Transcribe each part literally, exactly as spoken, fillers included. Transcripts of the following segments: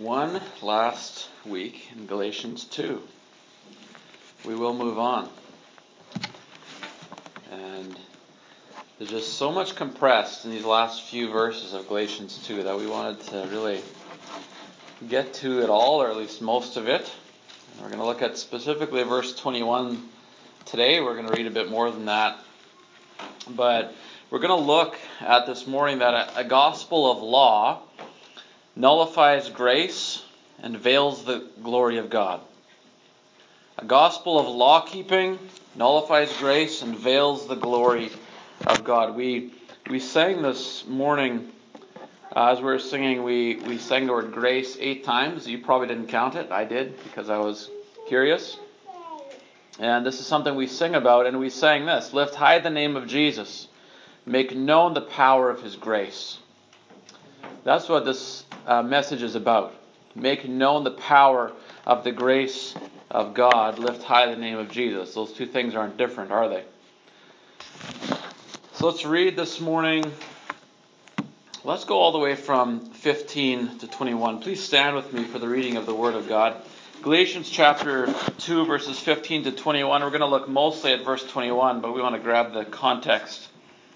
one last week in Galatians two. We will move on. And there's just so much compressed in these last few verses of Galatians two that we wanted to really get to it all, or at least most of it. And we're going to look at specifically verse twenty-one today. We're going to read a bit more than that. But we're going to look at this morning that a, a gospel of law nullifies grace and veils the glory of God. A gospel of law keeping nullifies grace and veils the glory of God. We we sang this morning, uh, as we were singing, we, we sang the word grace eight times. You probably didn't count it. I did, because I was curious. And this is something we sing about, and we sang this: lift high the name of Jesus, make known the power of His grace. That's what this uh, message is about. Make known the power of the grace of God. Lift high the name of Jesus. Those two things aren't different, are they? So let's read this morning. Let's go all the way from fifteen to twenty-one. Please stand with me for the reading of the Word of God. Galatians chapter two, verses fifteen to twenty-one. We're going to look mostly at verse twenty-one, but we want to grab the context.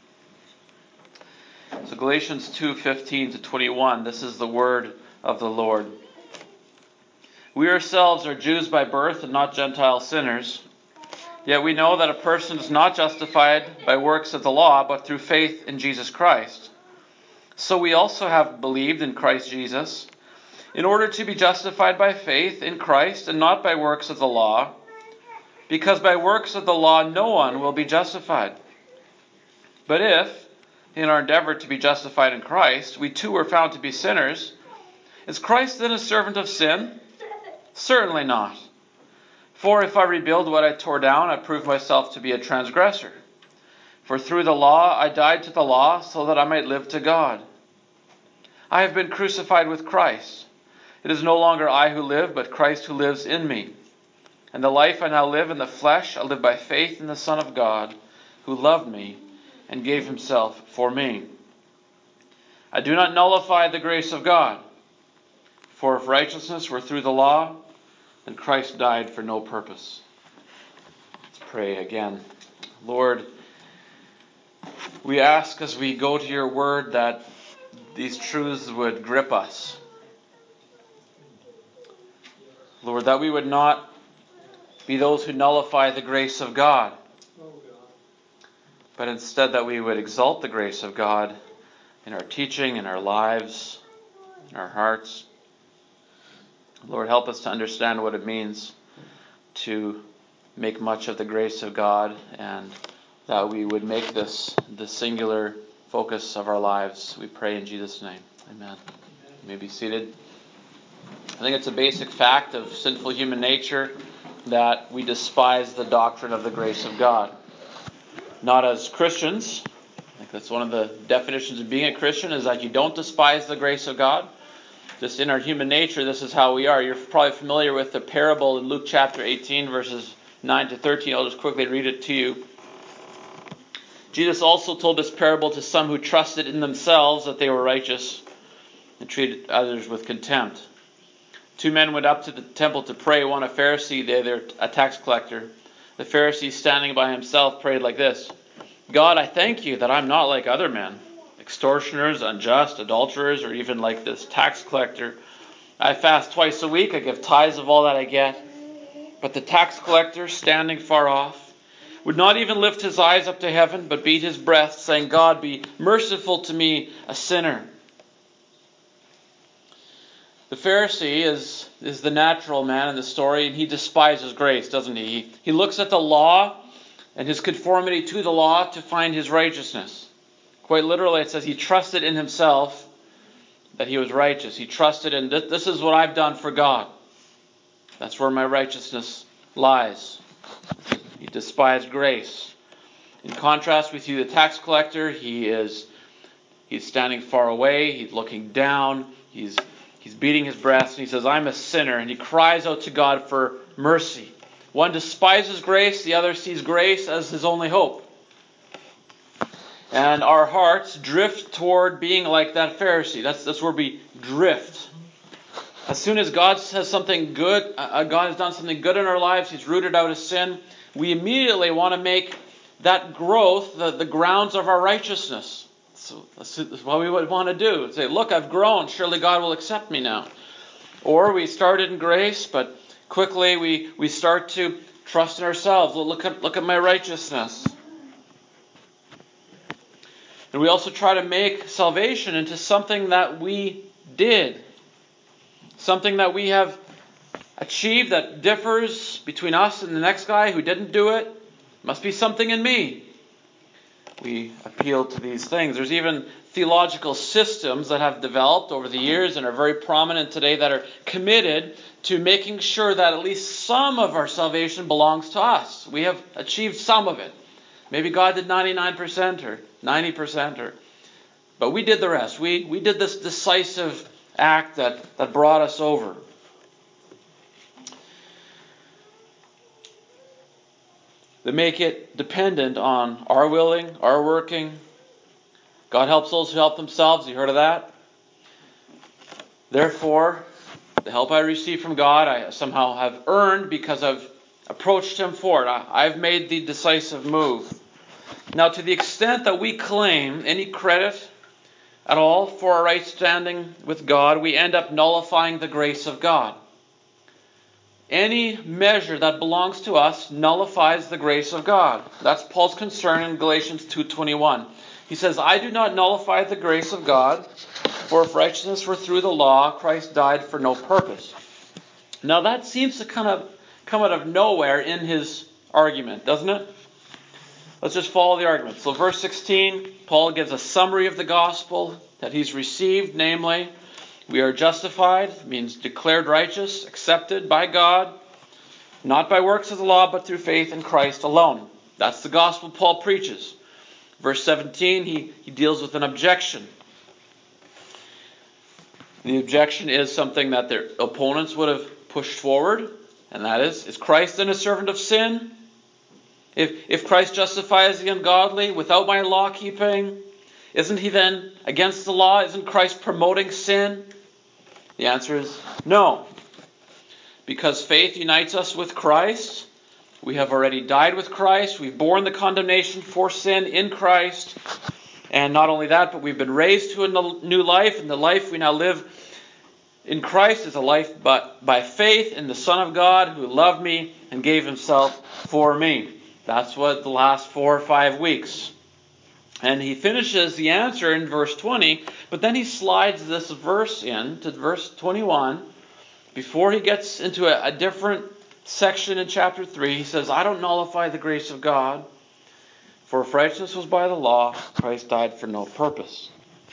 So Galatians two, fifteen to twenty-one. This is the word of the Lord. We ourselves are Jews by birth and not Gentile sinners. Yet we know that a person is not justified by works of the law, but through faith in Jesus Christ. So we also have believed in Christ Jesus, in order to be justified by faith in Christ and not by works of the law, because by works of the law no one will be justified. But if, in our endeavor to be justified in Christ, we too were found to be sinners, is Christ then a servant of sin? Certainly not. For if I rebuild what I tore down, I prove myself to be a transgressor. For through the law I died to the law, so that I might live to God. I have been crucified with Christ. It is no longer I who live, but Christ who lives in me. And the life I now live in the flesh, I live by faith in the Son of God, who loved me and gave Himself for me. I do not nullify the grace of God. For if righteousness were through the law, then Christ died for no purpose. Let's pray again. Lord, we ask as we go to Your Word that these truths would grip us. Lord, that we would not be those who nullify the grace of God, but instead that we would exalt the grace of God in our teaching, in our lives, in our hearts. Lord, help us to understand what it means to make much of the grace of God, and that we would make this the singular focus of our lives. We pray in Jesus' name. Amen. You may be seated. I think it's a basic fact of sinful human nature that we despise the doctrine of the grace of God. Not as Christians. I think that's one of the definitions of being a Christian, is that you don't despise the grace of God. Just in our human nature, this is how we are. You're probably familiar with the parable in Luke chapter eighteen, verses nine to thirteen. I'll just quickly read it to you. Jesus also told this parable to some who trusted in themselves that they were righteous and treated others with contempt. Two men went up to the temple to pray, one a Pharisee, the other a tax collector. The Pharisee, standing by himself, prayed like this: God, I thank You that I'm not like other men, extortioners, unjust, adulterers, or even like this tax collector. I fast twice a week, I give tithes of all that I get. But the tax collector, standing far off, would not even lift his eyes up to heaven, but beat his breast, saying, God, be merciful to me, a sinner. The Pharisee is, is the natural man in the story, and he despises grace, doesn't he? He, he looks at the law and his conformity to the law to find his righteousness. Quite literally, it says he trusted in himself that he was righteous. He trusted in, this, this is what I've done for God. That's where my righteousness lies. He despised grace. In contrast with you, the tax collector, he is he's standing far away, he's looking down, he's he's beating his breast, and he says, I'm a sinner, and he cries out to God for mercy. One despises grace, the other sees grace as his only hope. And our hearts drift toward being like that Pharisee. That's, that's where we drift. As soon as God says something good, uh, God has done something good in our lives, He's rooted out of sin, we immediately want to make that growth the, the grounds of our righteousness. So that's what we would want to do. Say, look, I've grown. Surely God will accept me now. Or we started in grace, but quickly we, we start to trust in ourselves. Well, look at, look at my righteousness. And we also try to make salvation into something that we did. Something that we have achieved that differs between us and the next guy who didn't do it. Must be something in me. We appeal to these things. There's even theological systems that have developed over the years and are very prominent today that are committed to making sure that at least some of our salvation belongs to us. We have achieved some of it. Maybe God did ninety-nine percent or ninety percent, or, but we did the rest. We, we did this decisive act that, that brought us over. They make it dependent on our willing, our working. God helps those who help themselves. You heard of that? Therefore, the help I receive from God, I somehow have earned because I've approached Him for it. I, I've made the decisive move. Now, to the extent that we claim any credit at all for our right standing with God, we end up nullifying the grace of God. Any measure that belongs to us nullifies the grace of God. That's Paul's concern in Galatians two twenty-one. He says, I do not nullify the grace of God, for if righteousness were through the law, Christ died for no purpose. Now that seems to kind of come out of nowhere in his argument, doesn't it? Let's just follow the argument. So verse sixteen, Paul gives a summary of the gospel that he's received, namely, we are justified, means declared righteous, accepted by God, not by works of the law, but through faith in Christ alone. That's the gospel Paul preaches. Verse seventeen, he, he deals with an objection. The objection is something that their opponents would have pushed forward, and that is, is Christ then a servant of sin? If, if Christ justifies the ungodly without my law keeping, isn't he then against the law? Isn't Christ promoting sin? The answer is no. Because faith unites us with Christ. We have already died with Christ. We've borne the condemnation for sin in Christ. And not only that, but we've been raised to a new life. And the life we now live in Christ is a life but by faith in the Son of God who loved me and gave Himself for me. That's what the last four or five weeks. And he finishes the answer in verse twenty, but then he slides this verse in to verse twenty-one. Before he gets into a, a different section in chapter three, he says, I don't nullify the grace of God, for if righteousness was by the law, Christ died for no purpose.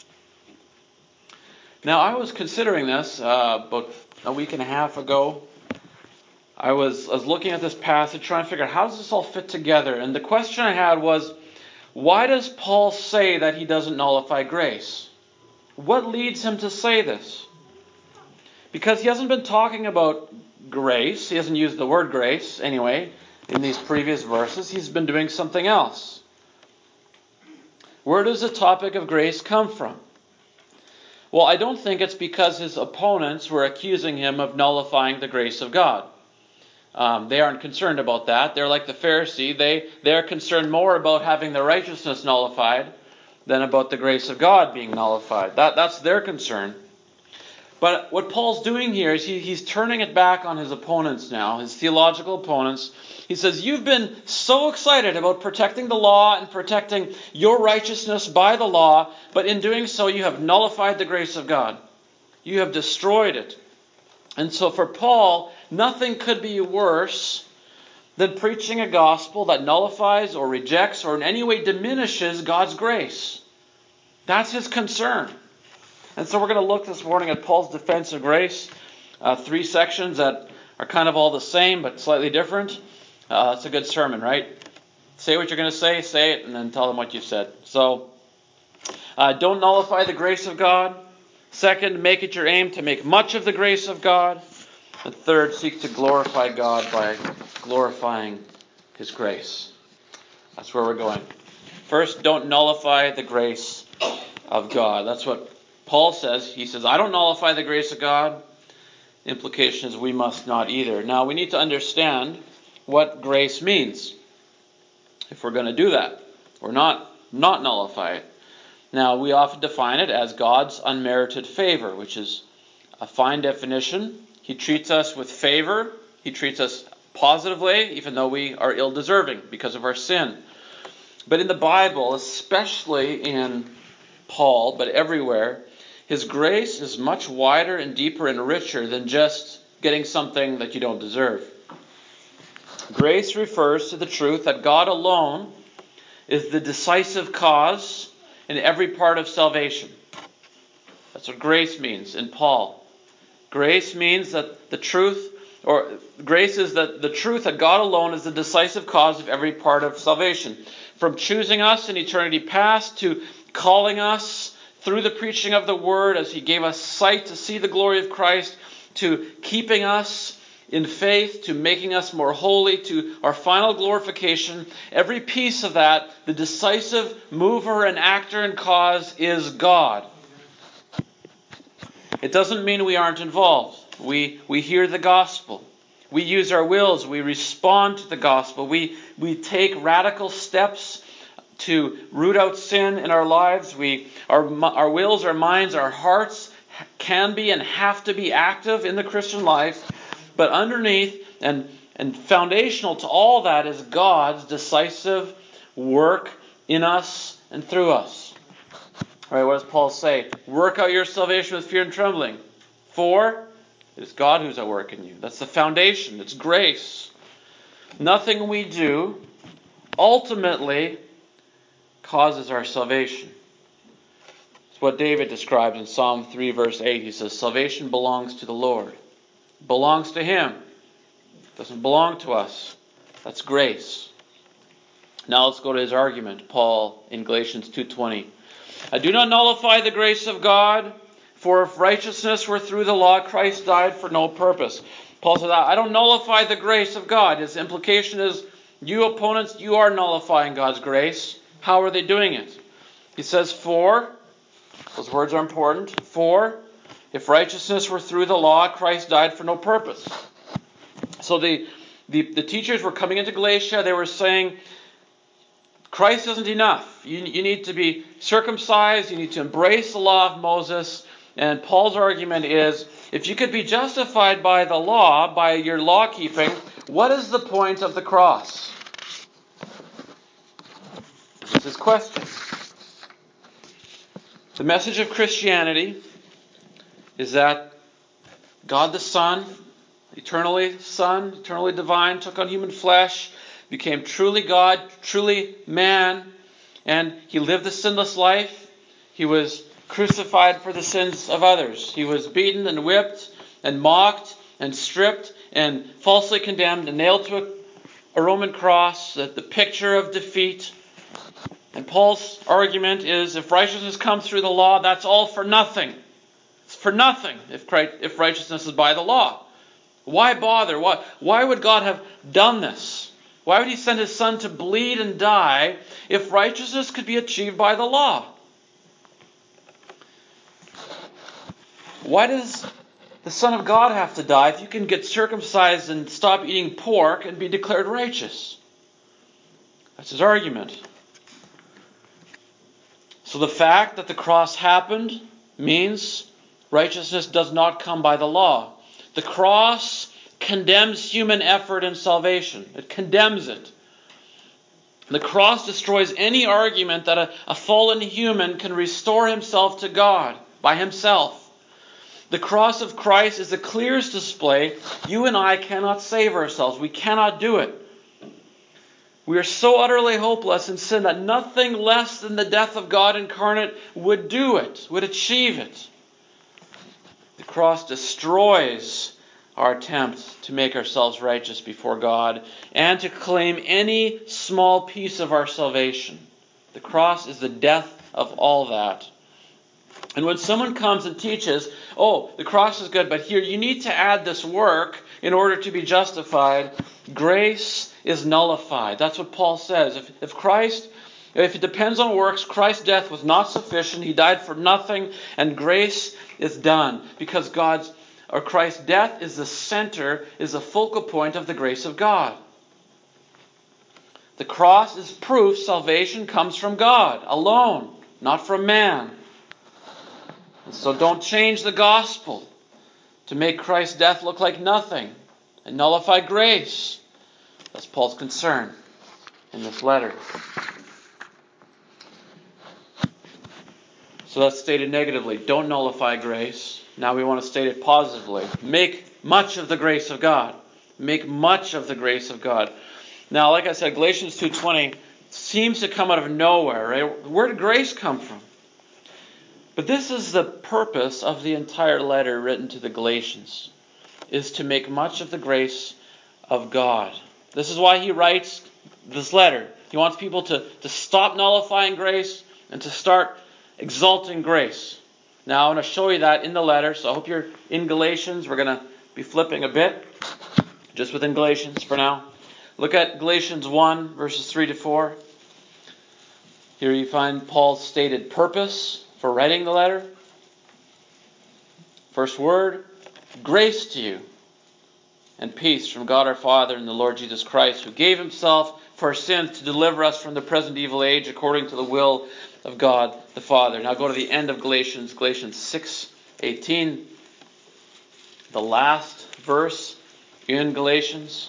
Now, I was considering this uh, about a week and a half ago. I was, I was looking at this passage, trying to figure out how does this all fit together. And the question I had was, why does Paul say that he doesn't nullify grace? What leads him to say this? Because he hasn't been talking about grace. He hasn't used the word grace, anyway, in these previous verses. He's been doing something else. Where does the topic of grace come from? Well, I don't think it's because his opponents were accusing him of nullifying the grace of God. Um, they aren't concerned about that. They're like the Pharisee. They, they're concerned more about having their righteousness nullified than about the grace of God being nullified. That, that's their concern. But what Paul's doing here is he, he's turning it back on his opponents now, his theological opponents. He says, you've been so excited about protecting the law and protecting your righteousness by the law, but in doing so you have nullified the grace of God. You have destroyed it. And so for Paul, nothing could be worse than preaching a gospel that nullifies or rejects or in any way diminishes God's grace. That's his concern. And so we're going to look this morning at Paul's defense of grace. Uh, three sections that are kind of all the same but slightly different. Uh, it's a good sermon, right? Say what you're going to say, say it, and then tell them what you said. So, uh, don't nullify the grace of God. Second, make it your aim to make much of the grace of God. And third, seek to glorify God by glorifying His grace. That's where we're going. First, don't nullify the grace of God. That's what Paul says. He says, I don't nullify the grace of God. The implication is we must not either. Now, we need to understand what grace means if we're going to do that, or not, not nullify it. Now, we often define it as God's unmerited favor, which is a fine definition. He treats us with favor. He treats us positively, even though we are ill-deserving because of our sin. But in the Bible, especially in Paul, but everywhere, His grace is much wider and deeper and richer than just getting something that you don't deserve. Grace refers to the truth that God alone is the decisive cause in every part of salvation. That's what grace means in Paul. Grace means that the truth, or grace is that the truth that God alone is the decisive cause of every part of salvation. From choosing us in eternity past to calling us through the preaching of the Word as He gave us sight to see the glory of Christ, to keeping us in faith, to making us more holy, to our final glorification. Every piece of that, the decisive mover and actor and cause is God. It doesn't mean we aren't involved. We, we hear the gospel. We use our wills. We respond to the gospel. We, we take radical steps to root out sin in our lives. We, our, our wills, our minds, our hearts can be and have to be active in the Christian life. But underneath and, and foundational to all that is God's decisive work in us and through us. All right, what does Paul say? Work out your salvation with fear and trembling. For it is God who's at work in you. That's the foundation. It's grace. Nothing we do ultimately causes our salvation. It's what David describes in Psalm three, verse eight. He says, salvation belongs to the Lord. It belongs to Him. It doesn't belong to us. That's grace. Now let's go to his argument. Paul in Galatians two twenty. I do not nullify the grace of God, for if righteousness were through the law, Christ died for no purpose. Paul says, I don't nullify the grace of God. His implication is, you opponents, you are nullifying God's grace. How are they doing it? He says, for, those words are important, for, if righteousness were through the law, Christ died for no purpose. So the, the, the teachers were coming into Galatia, they were saying, Christ isn't enough. You, you need to be circumcised, you need to embrace the law of Moses. And Paul's argument is, if you could be justified by the law, by your law keeping, what is the point of the cross? This is his question. The message of Christianity is that God the Son, eternally Son, eternally divine, took on human flesh, became truly God, truly man, and He lived a sinless life. He was crucified for the sins of others. He was beaten and whipped and mocked and stripped and falsely condemned and nailed to a, a Roman cross, the, the picture of defeat. And Paul's argument is, if righteousness comes through the law, that's all for nothing. It's for nothing if, if righteousness is by the law. Why bother? Why, why would God have done this? Why would He send His Son to bleed and die if righteousness could be achieved by the law? Why does the Son of God have to die if you can get circumcised and stop eating pork and be declared righteous? That's his argument. So the fact that the cross happened means righteousness does not come by the law. The cross condemns human effort in salvation. It condemns it. The cross destroys any argument that a, a fallen human can restore himself to God by himself. The cross of Christ is the clearest display. You and I cannot save ourselves. We cannot do it. We are so utterly hopeless in sin that nothing less than the death of God incarnate would do it, would achieve it. The cross destroys our attempt to make ourselves righteous before God and to claim any small piece of our salvation. The cross is the death of all that. And when someone comes and teaches, oh, the cross is good, but here you need to add this work in order to be justified, grace is nullified. That's what Paul says. If, if Christ, if it depends on works, Christ's death was not sufficient. He died for nothing, and grace is done because God's or Christ's death is the center, is the focal point of the grace of God. The cross is proof salvation comes from God alone, not from man. And so don't change the gospel to make Christ's death look like nothing and nullify grace. That's Paul's concern in this letter. So that's stated negatively. Don't nullify grace. Now we want to state it positively. Make much of the grace of God. Make much of the grace of God. Now, like I said, Galatians two twenty seems to come out of nowhere, right? Where did grace come from? But this is the purpose of the entire letter written to the Galatians, is to make much of the grace of God. This is why he writes this letter. He wants people to, to stop nullifying grace and to start exalting grace. Now, I'm going to show you that in the letter, so I hope you're in Galatians. We're going to be flipping a bit, just within Galatians for now. Look at Galatians one, verses three to four. Here you find Paul's stated purpose for writing the letter. First word, grace to you and peace from God our Father and the Lord Jesus Christ, who gave himself for our sins to deliver us from the present evil age according to the will of God the Father. Now go to the end of Galatians, Galatians six eighteen, the last verse in Galatians.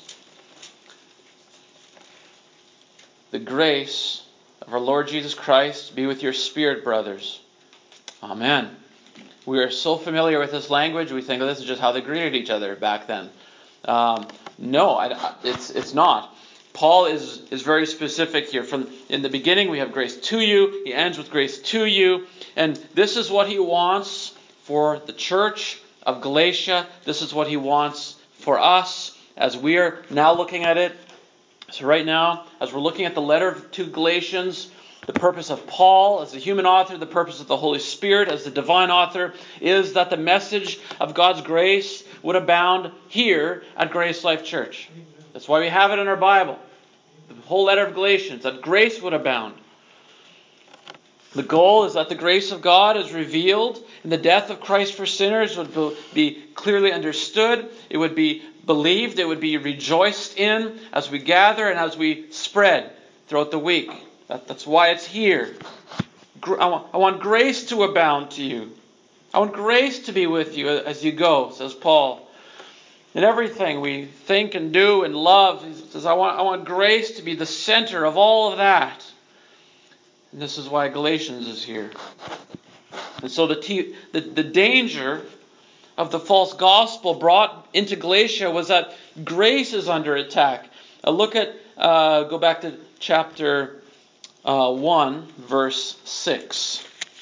The grace of our Lord Jesus Christ be with your spirit, brothers. Amen. We are so familiar with this language, we think, oh, this is just how they greeted each other back then. Um, no, I, it's it's not. Paul is, is very specific here. From in the beginning, we have grace to you. He ends with grace to you. And this is what he wants for the church of Galatia. This is what he wants for us as we are now looking at it. So right now, as we're looking at the letter to Galatians, the purpose of Paul as the human author, the purpose of the Holy Spirit as the divine author, is that the message of God's grace would abound here at Grace Life Church. That's why we have it in our Bible. The whole letter of Galatians, that grace would abound. The goal is that the grace of God is revealed and the death of Christ for sinners would be clearly understood. It would be believed. It would be rejoiced in as we gather and as we spread throughout the week. That, that's why it's here. I want, I want grace to abound to you. I want grace to be with you as you go, says Paul. In everything we think and do and love, he says, I want, I want grace to be the center of all of that. And this is why Galatians is here. And so the, te- the, the danger of the false gospel brought into Galatia was that grace is under attack. Uh, look at, uh, go back to chapter uh, one, verse six.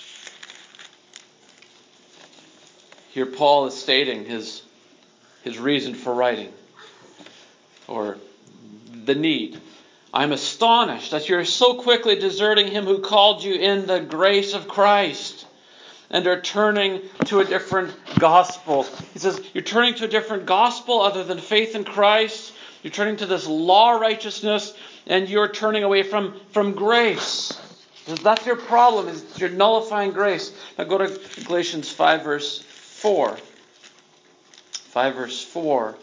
Here Paul is stating his, his reason for writing, or the need. I'm astonished that you're so quickly deserting him who called you in the grace of Christ and are turning to a different gospel. He says, you're turning to a different gospel other than faith in Christ. You're turning to this law righteousness and you're turning away from, from grace. That's your problem, is you're nullifying grace. Now go to Galatians five verse four. five verse four.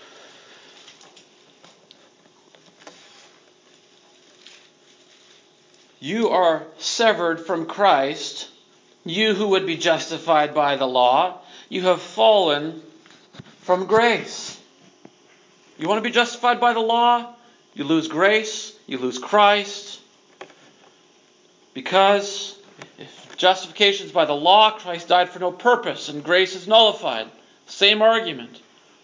You are severed from Christ, you who would be justified by the law. You have fallen from grace. You want to be justified by the law? You lose grace, you lose Christ. Because if justification is by the law, Christ died for no purpose, and grace is nullified. Same argument.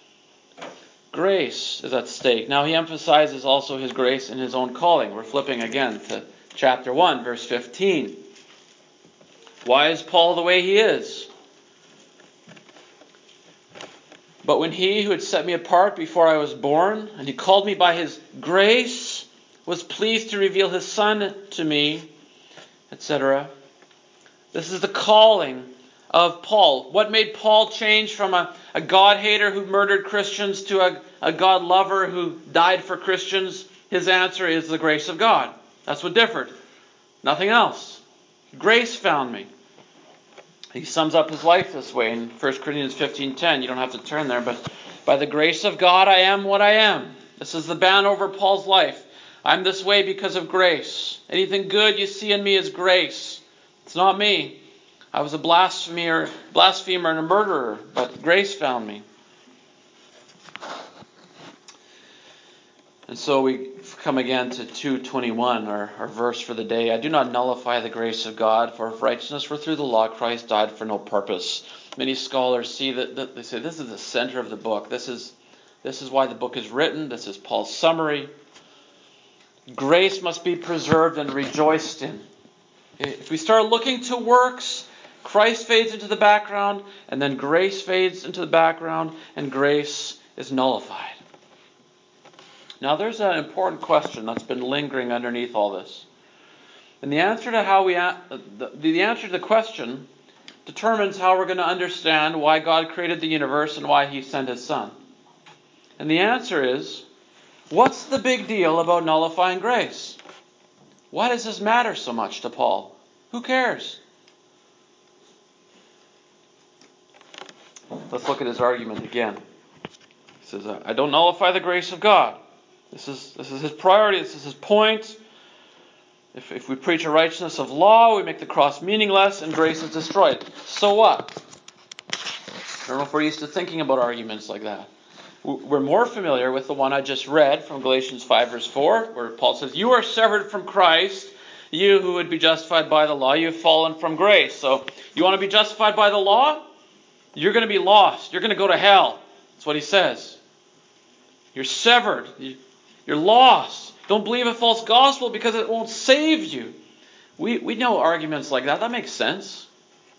Grace is at stake. Now he emphasizes also his grace in his own calling. We're flipping again to chapter one, verse fifteen. Why is Paul the way he is? But when he who had set me apart before I was born, and he called me by his grace, was pleased to reveal his Son to me, et cetera. This is the calling of Paul. What made Paul change from a, a God-hater who murdered Christians to a, a God-lover who died for Christians? His answer is the grace of God. That's what differed. Nothing else. Grace found me. He sums up his life this way in First Corinthians fifteen ten. You don't have to turn there, but by the grace of God I am what I am. This is the banner over Paul's life. I'm this way because of grace. Anything good you see in me is grace. It's not me. I was a blasphemer, blasphemer and a murderer, but grace found me. And so we come again to two twenty-one, our, our verse for the day. I do not nullify the grace of God, for if righteousness were through the law, Christ died for no purpose. Many scholars see that, that they say this is the center of the book. This is this is why the book is written. This is Paul's summary. Grace must be preserved and rejoiced in. If we start looking to works, Christ fades into the background, and then grace fades into the background, and grace is nullified. Now there's an important question that's been lingering underneath all this. And the answer to how we the, the answer to the question determines how we're going to understand why God created the universe and why he sent his son. And the answer is, what's the big deal about nullifying grace? Why does this matter so much to Paul? Who cares? Let's look at his argument again. He says, I don't nullify the grace of God. This is this is his priority. This is his point. If, if we preach a righteousness of law, we make the cross meaningless and grace is destroyed. So what? I don't know if we're used to thinking about arguments like that. We're more familiar with the one I just read from Galatians five verse four, where Paul says, you are severed from Christ, you who would be justified by the law, you have fallen from grace. So you want to be justified by the law? You're going to be lost. You're going to go to hell. That's what he says. You're severed. You're lost. Don't believe a false gospel because it won't save you. We, we know arguments like that. That makes sense.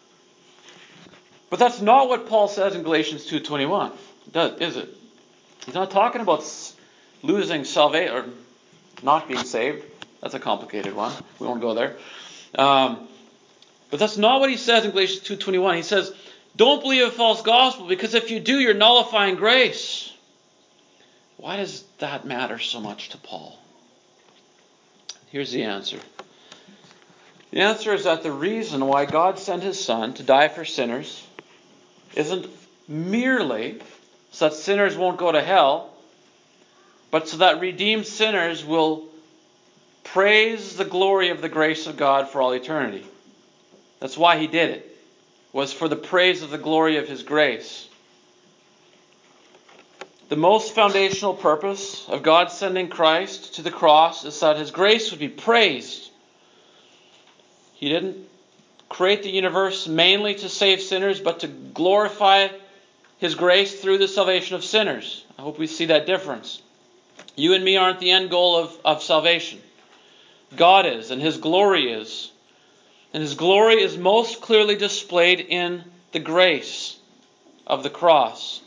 But that's not what Paul says in Galatians two twenty-one. Does, is it? He's not talking about losing salvation or not being saved. That's a complicated one. We won't go there. Um, but that's not what he says in Galatians two twenty-one. He says, don't believe a false gospel because if you do, you're nullifying grace. Why does that matter so much to Paul? Here's the answer. The answer is that the reason why God sent his son to die for sinners isn't merely so that sinners won't go to hell, but so that redeemed sinners will praise the glory of the grace of God for all eternity. That's why he did it. Was for the praise of the glory of his grace. The most foundational purpose of God sending Christ to the cross is that his grace would be praised. He didn't create the universe mainly to save sinners, but to glorify his grace through the salvation of sinners. I hope we see that difference. You and me aren't the end goal of, of salvation. God is, and his glory is. And his glory is most clearly displayed in the grace of the cross.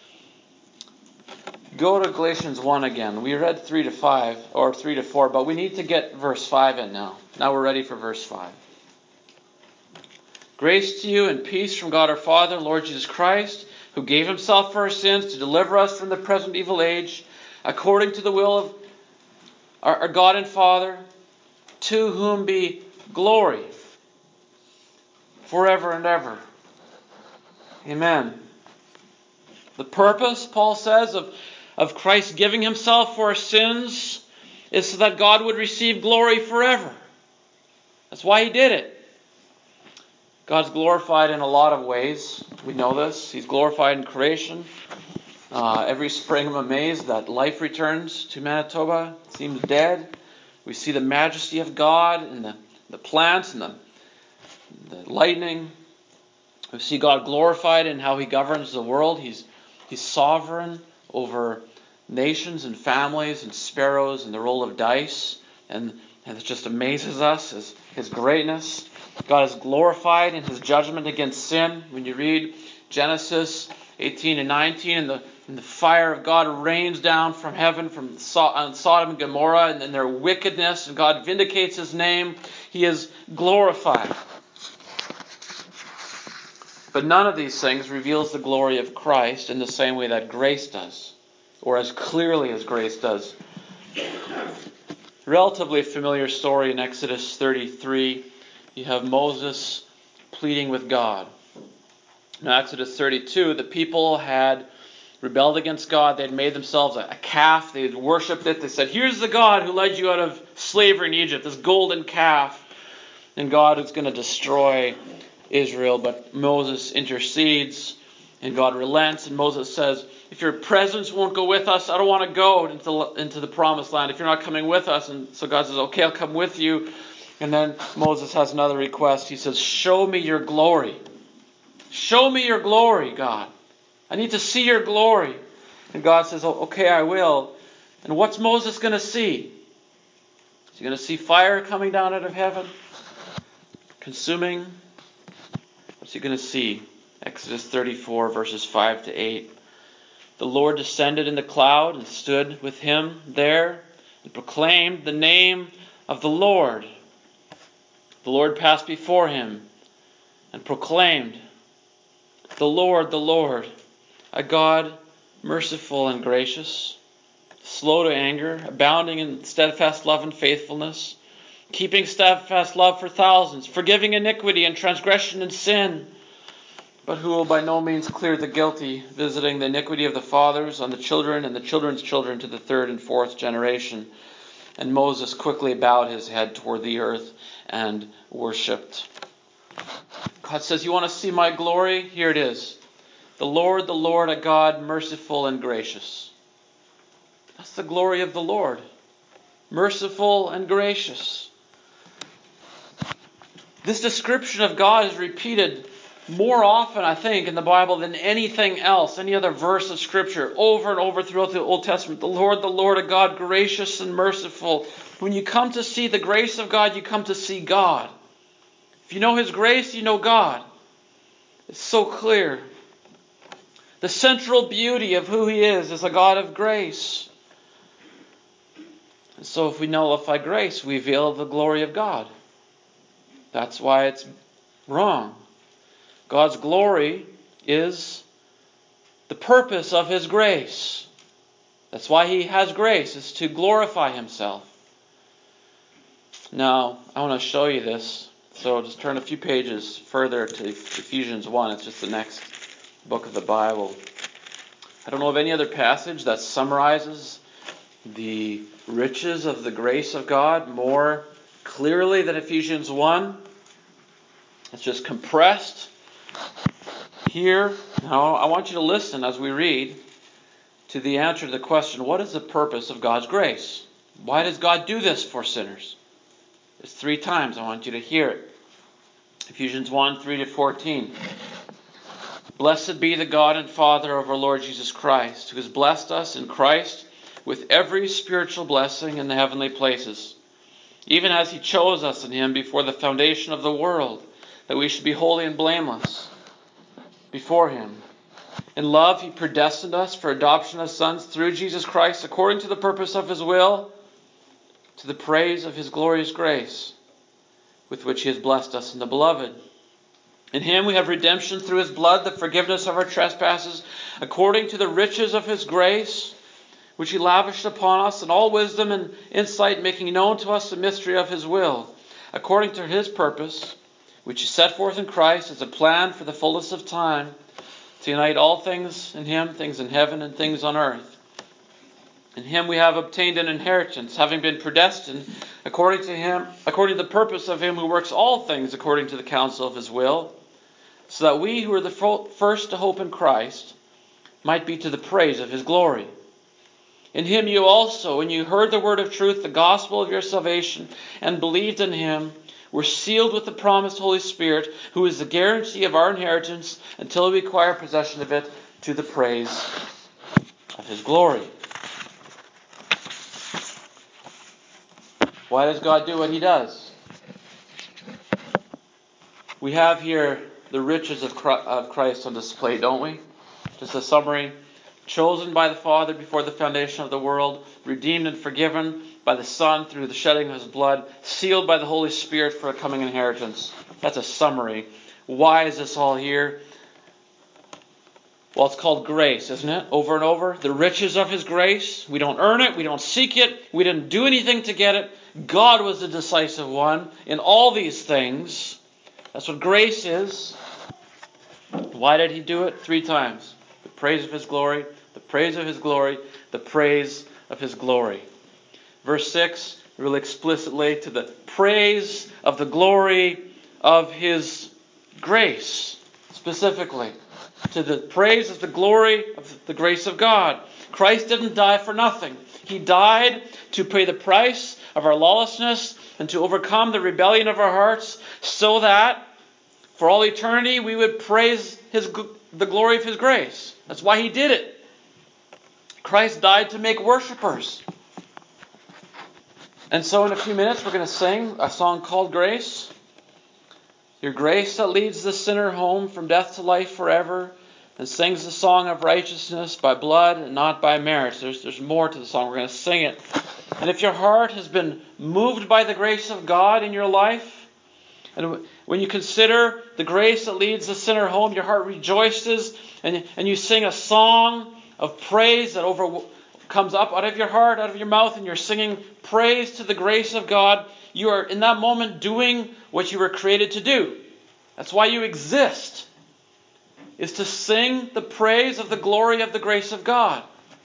Go to Galatians one again. We read three to five, or three to four, but we need to get verse five in now. Now we're ready for verse five. Grace to you and peace from God our Father, Lord Jesus Christ, who gave himself for our sins to deliver us from the present evil age, according to the will of our, our God and Father, to whom be glory forever and ever. Amen. The purpose, Paul says, of, of Christ giving himself for our sins is so that God would receive glory forever. That's why he did it. God's glorified in a lot of ways. We know this. He's glorified in creation. Uh, every spring I'm amazed that life returns to Manitoba. It seems dead. We see the majesty of God in the, the plants and the, the lightning. We see God glorified in how he governs the world. He's, he's sovereign over nations and families and sparrows and the roll of dice. And, and it just amazes us, his, his greatness. God is glorified in his judgment against sin. When you read Genesis eighteen and nineteen, and the, and the fire of God rains down from heaven from on Sodom and Gomorrah and, and their wickedness, and God vindicates his name, he is glorified. But none of these things reveals the glory of Christ in the same way that grace does, or as clearly as grace does. Relatively familiar story in Exodus thirty-three. You have Moses pleading with God. In Exodus thirty-two, the people had rebelled against God. They had made themselves a calf. They had worshipped it. They said, here's the God who led you out of slavery in Egypt, this golden calf. And God is going to destroy Israel. But Moses intercedes, and God relents. And Moses says, if your presence won't go with us, I don't want to go into, into the promised land. If you're not coming with us. And so God says, okay, I'll come with you. And then Moses has another request. He says, show me your glory. Show me your glory, God. I need to see your glory. And God says, oh, okay, I will. And what's Moses going to see? Is he going to see fire coming down out of heaven? Consuming? What's he going to see? Exodus thirty-four, verses five to eight. The Lord descended in the cloud and stood with him there and proclaimed the name of the Lord. The Lord passed before him and proclaimed, the Lord, the Lord, a God merciful and gracious, slow to anger, abounding in steadfast love and faithfulness, keeping steadfast love for thousands, forgiving iniquity and transgression and sin, but who will by no means clear the guilty, visiting the iniquity of the fathers on the children and the children's children to the third and fourth generation. And Moses quickly bowed his head toward the earth and worshipped. God says, you want to see my glory? Here it is. The Lord, the Lord, a God merciful and gracious. That's the glory of the Lord. Merciful and gracious. This description of God is repeated more often, I think, in the Bible than anything else, any other verse of Scripture, over and over throughout the Old Testament. The Lord, the Lord, a God gracious and merciful. When you come to see the grace of God, you come to see God. If you know His grace, you know God. It's so clear. The central beauty of who He is is a God of grace. And so if we nullify grace, we veil the glory of God. That's why it's wrong. God's glory is the purpose of His grace. That's why He has grace, is to glorify Himself. Now, I want to show you this. So just turn a few pages further to Ephesians one. It's just the next book of the Bible. I don't know of any other passage that summarizes the riches of the grace of God more clearly than Ephesians one. It's just compressed here. Now, I want you to listen as we read to the answer to the question, what is the purpose of God's grace? Why does God do this for sinners? It's three times. I want you to hear it. Ephesians one, three to fourteen. Blessed be the God and Father of our Lord Jesus Christ, who has blessed us in Christ with every spiritual blessing in the heavenly places, even as He chose us in Him before the foundation of the world, that we should be holy and blameless before Him. In love He predestined us for adoption as sons through Jesus Christ, according to the purpose of His will, to the praise of His glorious grace, with which He has blessed us in the Beloved. In Him we have redemption through His blood, the forgiveness of our trespasses, according to the riches of His grace, which He lavished upon us in all wisdom and insight, making known to us the mystery of His will, according to His purpose, which He set forth in Christ as a plan for the fullness of time, to unite all things in Him, things in heaven and things on earth. In Him we have obtained an inheritance, having been predestined according to Him, according to the purpose of Him who works all things according to the counsel of His will, so that we who are the first to hope in Christ might be to the praise of His glory. In Him you also, when you heard the word of truth, the gospel of your salvation, and believed in Him, were sealed with the promised Holy Spirit, who is the guarantee of our inheritance until we acquire possession of it, to the praise of His glory. Why does God do what He does? We have here the riches of Christ on display, don't we? Just a summary. Chosen by the Father before the foundation of the world, redeemed and forgiven by the Son through the shedding of His blood, sealed by the Holy Spirit for a coming inheritance. That's a summary. Why is this all here? Well, it's called grace, isn't it? Over and over. The riches of His grace. We don't earn it. We don't seek it. We didn't do anything to get it. God was the decisive one in all these things. That's what grace is. Why did he do it? Three times. The praise of his glory, the praise of his glory, the praise of his glory. Verse six, really explicitly, to the praise of the glory of his grace. Specifically, to the praise of the glory of the grace of God. Christ didn't die for nothing. He died to pay the price of our lawlessness and to overcome the rebellion of our hearts, so that for all eternity we would praise his, the glory of his grace. That's why he did it. Christ died to make worshipers. And so in a few minutes we're going to sing a song called Grace. Your grace that leads the sinner home from death to life forever, and sings the song of righteousness by blood and not by merit. There's, there's more to the song. We're going to sing it. And if your heart has been moved by the grace of God in your life, and when you consider the grace that leads the sinner home, your heart rejoices, and, and you sing a song of praise that over, comes up out of your heart, out of your mouth, and you're singing praise to the grace of God, you are in that moment doing what you were created to do. That's why you exist, is to sing the praise of the glory of the grace of God.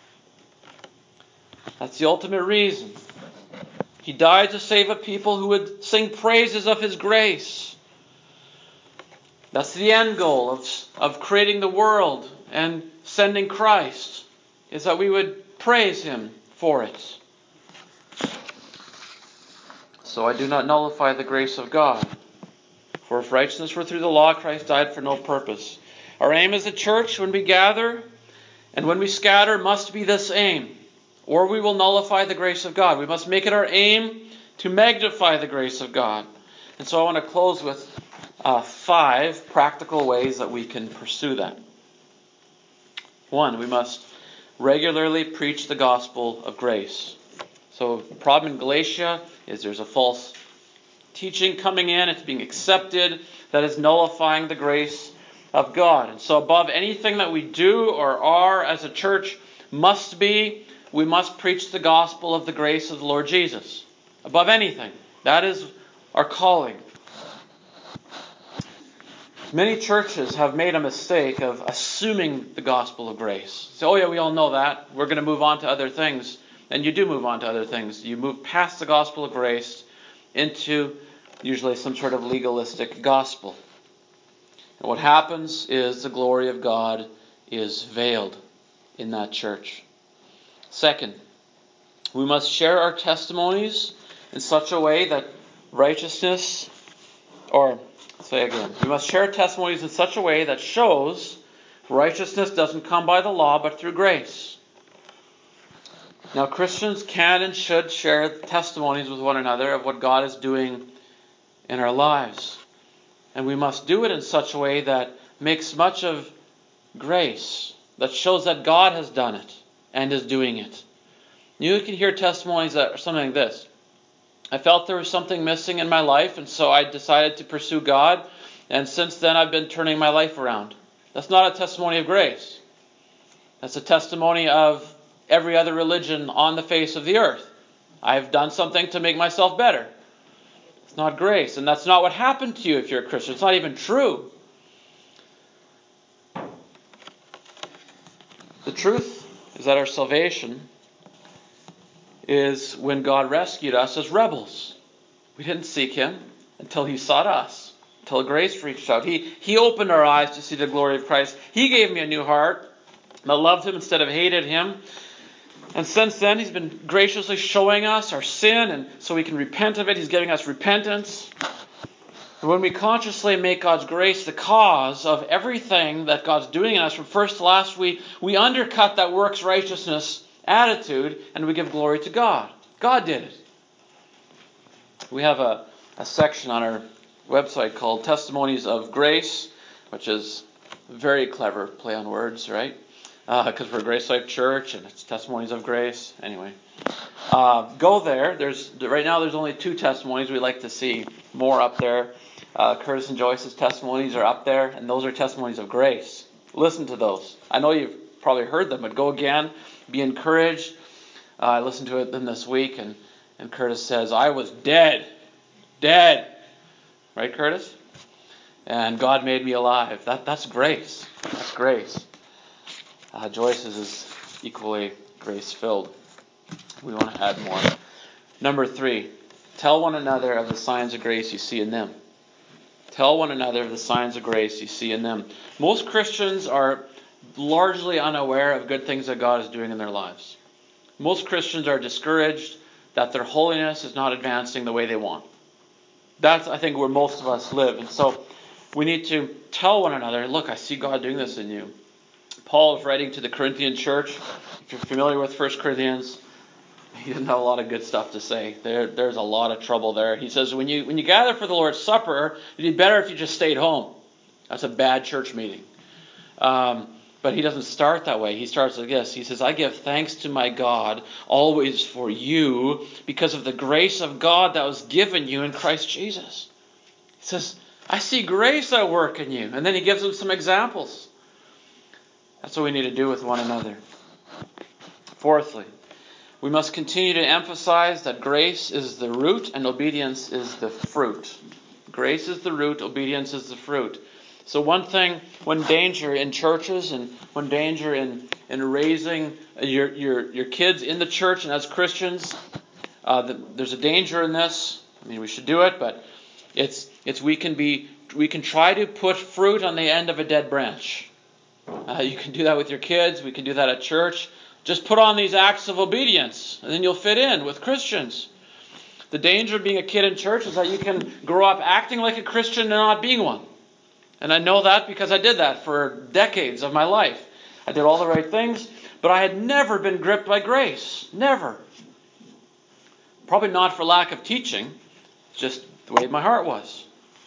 That's the ultimate reason. He died to save a people who would sing praises of his grace. That's the end goal of, of creating the world and sending Christ, is that we would praise him for it. So I do not nullify the grace of God. For if righteousness were through the law, Christ died for no purpose. Our aim as a church, when we gather and when we scatter, must be this aim, or we will nullify the grace of God. We must make it our aim to magnify the grace of God. And so I want to close with uh, five practical ways that we can pursue that. One, we must regularly preach the gospel of grace. So the problem in Galatia is there's a false teaching coming in. It's being accepted. That is nullifying the grace of God. And so above anything that we do or are as a church must be, we must preach the gospel of the grace of the Lord Jesus. Above anything. That is our calling. Many churches have made a mistake of assuming the gospel of grace. Say, oh yeah, we all know that. We're going to move on to other things. And you do move on to other things. You move past the gospel of grace into usually some sort of legalistic gospel. And what happens is the glory of God is veiled in that church. Second, we must share our testimonies in such a way that righteousness, or say again, we must share testimonies in such a way that shows righteousness doesn't come by the law but through grace. Now, Christians can and should share testimonies with one another of what God is doing in our lives. And we must do it in such a way that makes much of grace, that shows that God has done it and is doing it. You can hear testimonies that are something like this. I felt there was something missing in my life, and so I decided to pursue God, and since then I've been turning my life around. That's not a testimony of grace. That's a testimony of every other religion on the face of the earth. I've done something to make myself better. It's not grace, and that's not what happened to you if you're a Christian. It's not even true. The truth is that our salvation is when God rescued us as rebels. We didn't seek him until he sought us, until grace reached out. He, he opened our eyes to see the glory of Christ. He gave me a new heart that loved him instead of hated him. And since then, he's been graciously showing us our sin, and so we can repent of it. He's giving us repentance. And when we consciously make God's grace the cause of everything that God's doing in us from first to last, we, we undercut that works righteousness attitude, and we give glory to God. God did it. We have a, a section on our website called Testimonies of Grace, which is a very clever play on words, right? Because uh, we're Grace Life Church, and it's Testimonies of Grace. Anyway, uh, go there. There's right now there's only two testimonies. We'd like to see more up there. Uh, Curtis and Joyce's testimonies are up there, and those are testimonies of grace. Listen to those. I know you've probably heard them, but go again. Be encouraged. Uh, I listened to it them this week, and, and Curtis says, I was dead. Dead. Right, Curtis? and God made me alive. That That's grace. That's grace. Uh, Joyce's is equally grace-filled. We want to add more. Number three, tell one another of the signs of grace you see in them. Tell one another of the signs of grace you see in them. Most Christians are largely unaware of good things that God is doing in their lives. Most Christians are discouraged that their holiness is not advancing the way they want. That's, I think, where most of us live. And so we need to tell one another, look, I see God doing this in you. Paul is writing to the Corinthian church. If you're familiar with First Corinthians, he doesn't have a lot of good stuff to say. There, there's a lot of trouble there. He says, when you when you gather for the Lord's Supper, it'd be better if you just stayed home. That's a bad church meeting. Um, but he doesn't start that way. He starts like this. He says, I give thanks to my God always for you because of the grace of God that was given you in Christ Jesus. He says, I see grace at work in you. And then he gives them some examples. That's what we need to do with one another. Fourthly, we must continue to emphasize that grace is the root and obedience is the fruit. Grace is the root, obedience is the fruit. So one thing, when danger in churches and when danger in, in raising your, your, your kids in the church and as Christians, uh, the, there's a danger in this. I mean, we should do it, but it's it's we can be we can try to put fruit on the end of a dead branch. Uh, you can do that with your kids. We can do that at church. Just put on these acts of obedience, and then you'll fit in with Christians. The danger of being a kid in church is that you can grow up acting like a Christian and not being one. And I know that because I did that for decades of my life. I did all the right things, but I had never been gripped by grace. Never. Probably not for lack of teaching. It's just the way my heart was.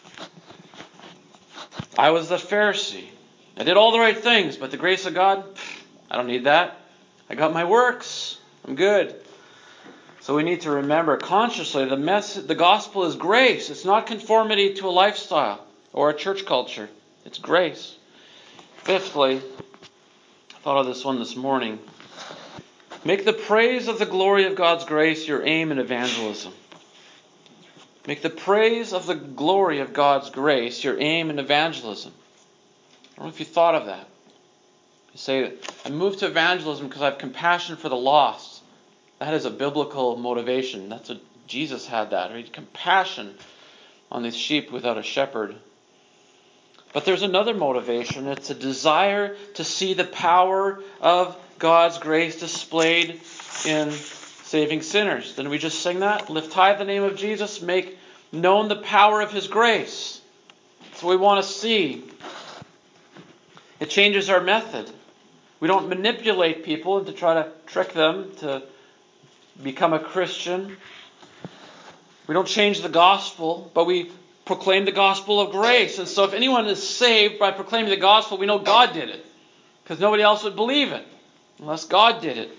I was the Pharisee. I did all the right things, but the grace of God, I don't need that. I got my works. I'm good. So we need to remember consciously the mess, the gospel is grace. It's not conformity to a lifestyle or a church culture. It's grace. Fifthly, I thought of this one this morning. Make the praise of the glory of God's grace your aim in evangelism. Make the praise of the glory of God's grace your aim in evangelism. I don't know if you thought of that. You say, I moved to evangelism because I have compassion for the lost. That is a biblical motivation. That's what Jesus had that. Right? Compassion on these sheep without a shepherd. But there's another motivation. It's a desire to see the power of God's grace displayed in saving sinners. Didn't we just sing that? Lift high the name of Jesus. Make known the power of His grace. That's what we want to see. It changes our method. We don't manipulate people and to try to trick them to become a Christian. We don't change the gospel, but we proclaim the gospel of grace. And so if anyone is saved by proclaiming the gospel, we know God did it. Because nobody else would believe it unless God did it.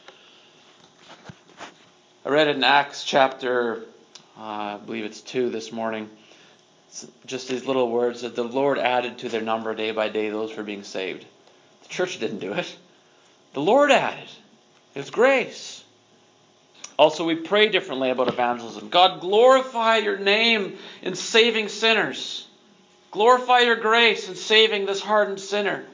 I read it in Acts chapter, uh, I believe it's two this morning. It's just these little words that the Lord added to their number day by day those who were being saved. The church didn't do it. The Lord added. It's grace. Also, we pray differently about evangelism. God, glorify your name in saving sinners. Glorify your grace in saving this hardened sinner.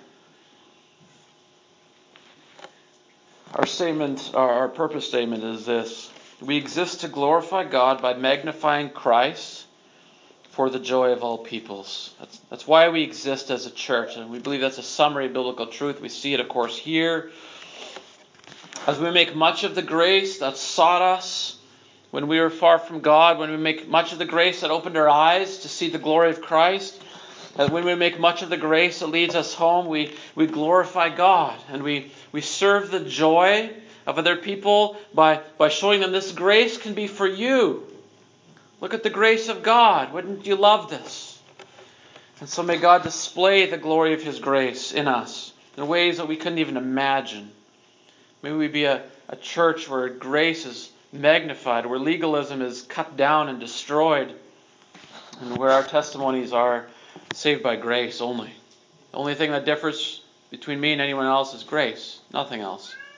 Our statement, our, our purpose statement is this. We exist to glorify God by magnifying Christ for the joy of all peoples. That's, that's why we exist as a church. And we believe that's a summary of biblical truth. We see it, of course, here. As we make much of the grace that sought us when we were far from God, when we make much of the grace that opened our eyes to see the glory of Christ, and when we make much of the grace that leads us home, we, we glorify God. And we, we serve the joy of other people by, by showing them this grace can be for you. Look at the grace of God. Wouldn't you love this? And so may God display the glory of His grace in us in ways that we couldn't even imagine. May we be a, a church where grace is magnified, where legalism is cut down and destroyed, and where our testimonies are saved by grace only. The only thing that differs between me and anyone else is grace, nothing else.